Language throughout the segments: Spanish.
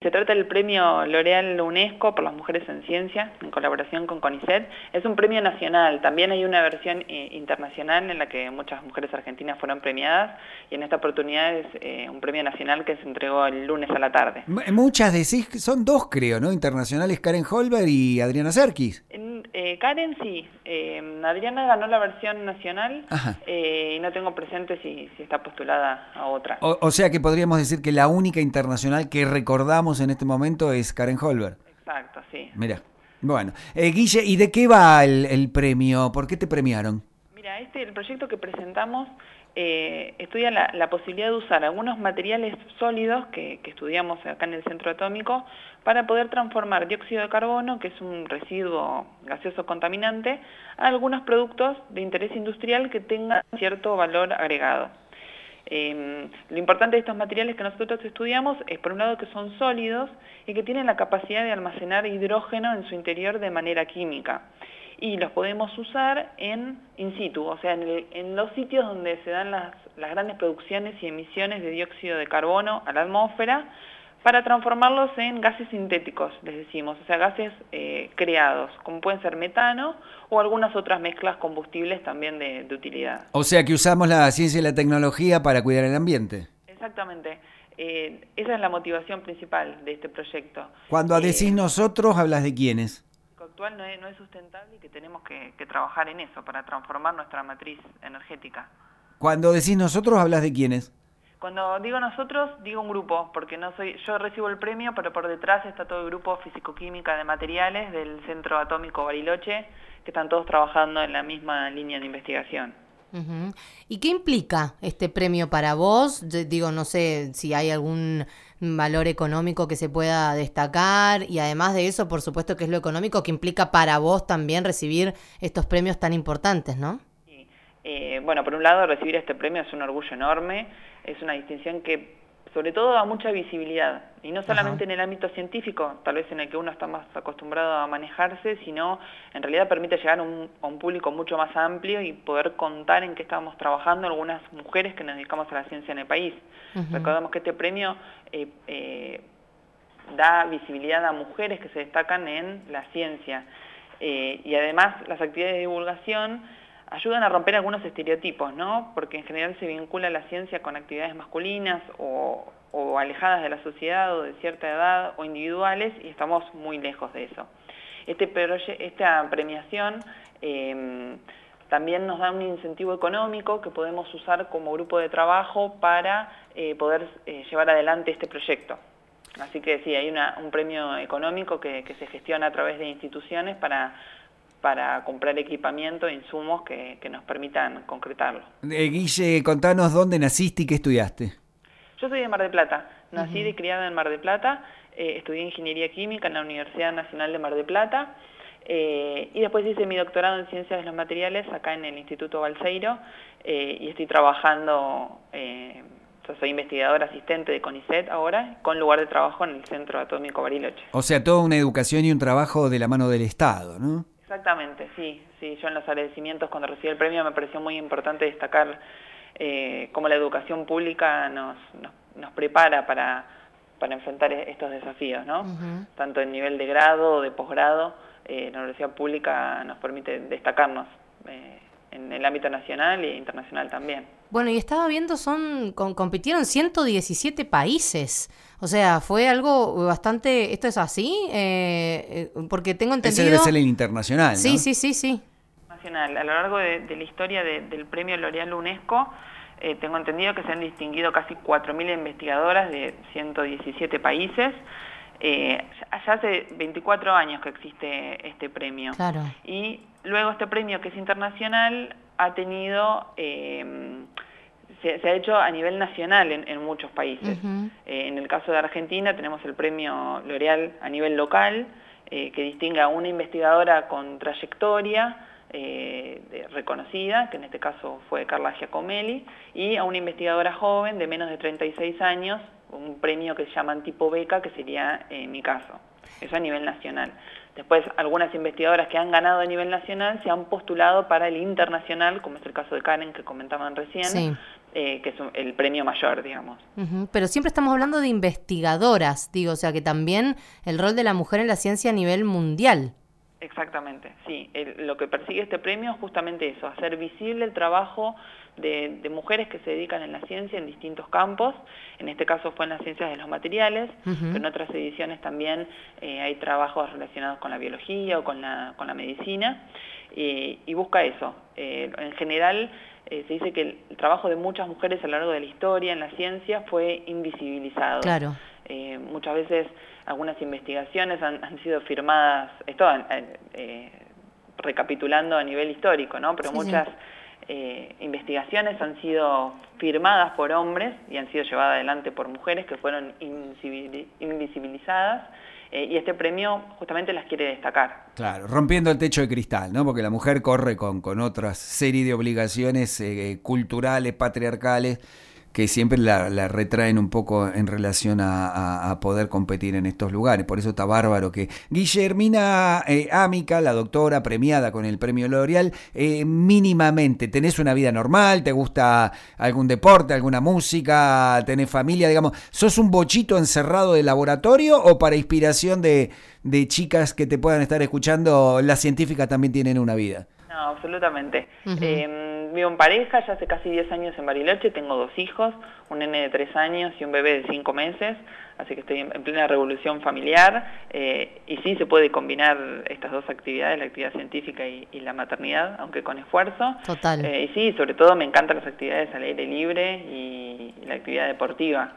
se trata del premio L'Oréal UNESCO por las mujeres en ciencia, en colaboración con CONICET. Es un premio nacional, también hay una versión internacional en la que muchas mujeres argentinas fueron premiadas, y en esta oportunidad es un premio nacional que se entregó el lunes a la tarde. Muchas decís que son dos, creo, ¿no? Internacionales, Karen Holberg y Adriana Serkis. Karen sí, Adriana ganó la versión nacional y no tengo presente si está postulada a otra. O sea que podríamos decir que la única internacional que recordamos en este momento es Karen Holberg. Exacto, sí. Mira, bueno. Guille, ¿y de qué va el premio? ¿Por qué te premiaron? Mira, el proyecto que presentamos estudia la posibilidad de usar algunos materiales sólidos que estudiamos acá en el Centro Atómico para poder transformar dióxido de carbono, que es un residuo gaseoso contaminante, a algunos productos de interés industrial que tengan cierto valor agregado. Lo importante de estos materiales que nosotros estudiamos es, por un lado, que son sólidos y que tienen la capacidad de almacenar hidrógeno en su interior de manera química. Y los podemos usar in situ, o sea, en los sitios donde se dan las grandes producciones y emisiones de dióxido de carbono a la atmósfera, para transformarlos en gases sintéticos, les decimos, o sea, gases creados, como pueden ser metano o algunas otras mezclas combustibles también de utilidad. O sea que usamos la ciencia y la tecnología para cuidar el ambiente. Exactamente. Esa es la motivación principal de este proyecto. Cuando decís nosotros, ¿hablas de quiénes? Actual no es sustentable y que tenemos que trabajar en eso para transformar nuestra matriz energética. Cuando decís nosotros, ¿hablas de quiénes? Cuando digo nosotros, digo un grupo, porque yo recibo el premio, pero por detrás está todo el grupo Físico-Química de Materiales del Centro Atómico Bariloche, que están todos trabajando en la misma línea de investigación. Uh-huh. ¿Y qué implica este premio para vos? Digo, no sé si hay algún valor económico que se pueda destacar, y además de eso, por supuesto que es lo económico, que implica para vos también recibir estos premios tan importantes, ¿no? Sí. Bueno, por un lado, recibir este premio es un orgullo enorme, es una distinción que sobre todo da mucha visibilidad, y no solamente en el ámbito científico, tal vez en el que uno está más acostumbrado a manejarse, sino en realidad permite llegar a un público mucho más amplio y poder contar en qué estamos trabajando algunas mujeres que nos dedicamos a la ciencia en el país. Recordemos que este premio da visibilidad a mujeres que se destacan en la ciencia, y además las actividades de divulgación ayudan a romper algunos estereotipos, ¿no? Porque en general se vincula la ciencia con actividades masculinas o alejadas de la sociedad o de cierta edad o individuales, y estamos muy lejos de eso. Esta premiación también nos da un incentivo económico que podemos usar como grupo de trabajo para poder llevar adelante este proyecto. Así que sí, hay un premio económico que se gestiona a través de instituciones para comprar equipamiento e insumos que nos permitan concretarlo. Guille, contanos dónde naciste y qué estudiaste. Yo soy de Mar del Plata, nací y criada en Mar del Plata, estudié Ingeniería Química en la Universidad Nacional de Mar del Plata, y después hice mi doctorado en Ciencias de los Materiales acá en el Instituto Balseiro, y estoy trabajando, yo soy investigadora asistente de CONICET ahora, con lugar de trabajo en el Centro Atómico Bariloche. O sea, toda una educación y un trabajo de la mano del Estado, ¿no? Exactamente, sí. Yo en los agradecimientos cuando recibí el premio me pareció muy importante destacar cómo la educación pública nos prepara para enfrentar estos desafíos, ¿no? Tanto en nivel de grado o de posgrado, la universidad pública nos permite destacarnos en el ámbito nacional e internacional también. Bueno, y estaba viendo, compitieron 117 países. O sea, fue algo bastante... ¿Esto es así? Porque tengo entendido... Ese debe ser el internacional, ¿no? Sí. Nacional. A lo largo de la historia del premio L'Oréal UNESCO, tengo entendido que se han distinguido casi 4.000 investigadoras de 117 países. Ya hace 24 años que existe este premio. Claro. Y luego este premio, que es internacional, ha tenido... Se ha hecho a nivel nacional en muchos países. En el caso de Argentina tenemos el premio L'Oréal a nivel local, que distingue a una investigadora con trayectoria reconocida, que en este caso fue Carla Giacomelli, y a una investigadora joven de menos de 36 años, un premio que se llama tipo beca, que sería mi caso. Eso a nivel nacional. Después, algunas investigadoras que han ganado a nivel nacional se han postulado para el internacional, como es el caso de Karen, que comentaban recién, que es el premio mayor, digamos. Pero siempre estamos hablando de investigadoras, digo, o sea que también el rol de la mujer en la ciencia a nivel mundial. Exactamente, sí. Lo que persigue este premio es justamente eso, hacer visible el trabajo de mujeres que se dedican en la ciencia en distintos campos. En este caso fue en las ciencias de los materiales, pero en otras ediciones también hay trabajos relacionados con la biología o con la medicina, y busca eso. En general se dice que el trabajo de muchas mujeres a lo largo de la historia en la ciencia fue invisibilizado. Claro. Muchas veces algunas investigaciones han sido firmadas, esto recapitulando a nivel histórico, ¿no? Pero muchas investigaciones han sido firmadas por hombres y han sido llevadas adelante por mujeres que fueron invisibilizadas, y este premio justamente las quiere destacar. Claro, rompiendo el techo de cristal, ¿no? Porque la mujer corre con otra serie de obligaciones culturales, patriarcales, que siempre la retraen un poco en relación a poder competir en estos lugares. Por eso está bárbaro que Guillermina Amica, la doctora premiada con el premio L'Oreal, mínimamente, ¿tenés una vida normal? ¿Te gusta algún deporte, alguna música? ¿Tenés familia? Digamos, ¿sos un bochito encerrado de laboratorio o para inspiración de chicas que te puedan estar escuchando, las científicas también tienen una vida? No, absolutamente. Vivo en pareja, ya hace casi 10 años en Bariloche, tengo 2 hijos, un nene de 3 años y un bebé de 5 meses, así que estoy en plena revolución familiar, y sí se puede combinar estas dos actividades, la actividad científica y la maternidad, aunque con esfuerzo. Total. Y sí, sobre todo me encantan las actividades al aire libre y la actividad deportiva.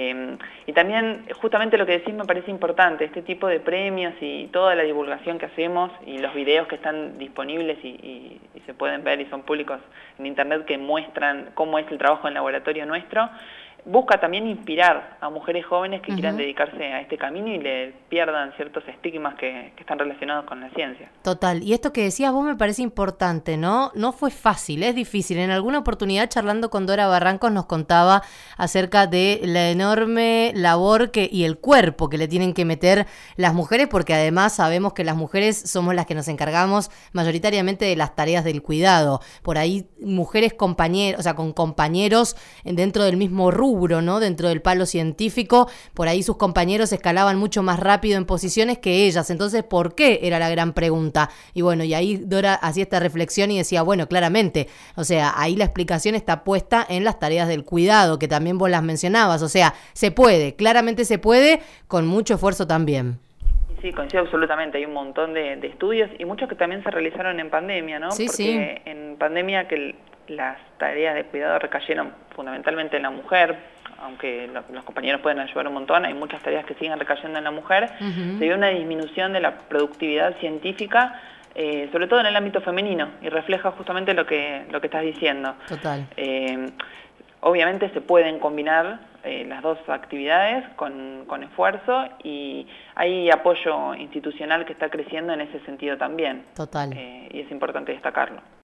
Y también justamente lo que decís me parece importante, este tipo de premios y toda la divulgación que hacemos y los videos que están disponibles y se pueden ver y son públicos en internet, que muestran cómo es el trabajo en laboratorio nuestro, busca también inspirar a mujeres jóvenes que quieran dedicarse a este camino y le pierdan ciertos estigmas que están relacionados con la ciencia. Total, y esto que decías vos me parece importante, ¿no? No fue fácil, es difícil. En alguna oportunidad charlando con Dora Barrancos nos contaba acerca de la enorme labor y el cuerpo que le tienen que meter las mujeres, porque además sabemos que las mujeres somos las que nos encargamos mayoritariamente de las tareas del cuidado. Por ahí mujeres compañeros, o sea, con compañeros dentro del mismo rubro, ¿no? Dentro del palo científico, por ahí sus compañeros escalaban mucho más rápido en posiciones que ellas. Entonces, ¿por qué? Era la gran pregunta. Y bueno, y ahí Dora hacía esta reflexión y decía, bueno, claramente, o sea, ahí la explicación está puesta en las tareas del cuidado, que también vos las mencionabas. O sea, se puede, claramente se puede, con mucho esfuerzo también. Sí, coincido absolutamente. Hay un montón de estudios y muchos que también se realizaron en pandemia, ¿no? Sí, porque en pandemia que las tareas de cuidado recayeron fundamentalmente en la mujer, aunque los compañeros pueden ayudar un montón, hay muchas tareas que siguen recayendo en la mujer. Se vio una disminución de la productividad científica, sobre todo en el ámbito femenino, y refleja justamente lo que estás diciendo. Total. Obviamente se pueden combinar las dos actividades con esfuerzo, y hay apoyo institucional que está creciendo en ese sentido también. Total. Y es importante destacarlo.